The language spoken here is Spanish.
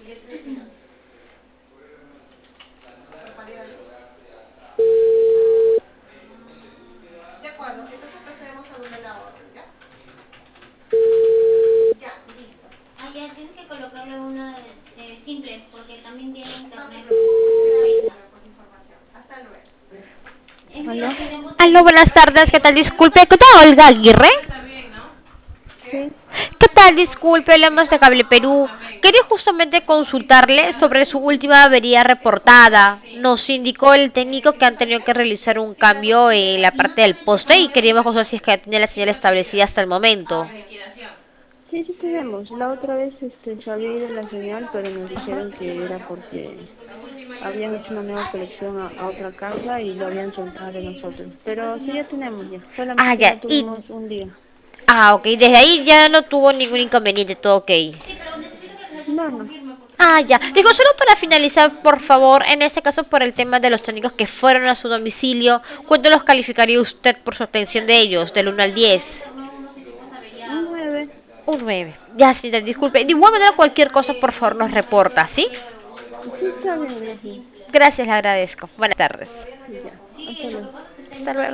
De acuerdo, entonces procedemos a una la orden, ¿ya? Ya, listo. Ah, ya, tienes que colocarle una simple, porque también tiene No se internet. preocupe. Gracias, señora, por la información. Hasta luego. ¿Aló? Aló, buenas tardes, ¿qué tal? Disculpe, ¿qué tal, Olga Aguirre? Sí. ¿Qué tal? Disculpe, hablamos de Cable Perú. Quería justamente consultarle sobre su última avería reportada. Nos indicó el técnico que han tenido que realizar un cambio en la parte del poste y queríamos conocer si es que ya tiene la señal establecida hasta el momento. Sí, sí tenemos. La otra vez se había ido la señal, pero nos dijeron que era porque habían hecho una nueva conexión a otra casa y lo habían soltado de nosotros. Pero sí ya tenemos ya. Ah, Solamente ya, no y... tuvimos un día. Ah, ok, desde ahí ya no tuvo ningún inconveniente, todo ok. No, no. Ah, ya. Digo, solo para finalizar, por favor, en este caso por el tema de los técnicos que fueron a su domicilio, ¿cuánto los calificaría usted por su atención de ellos, del 1 al 10? Un 9. Un 9. Ya, señora, disculpe. De igual manera, cualquier cosa, por favor, nos reporta, ¿sí? Sí, está bien, gracias. Gracias, le agradezco. Buenas tardes. Ya. Hasta luego. Hasta luego.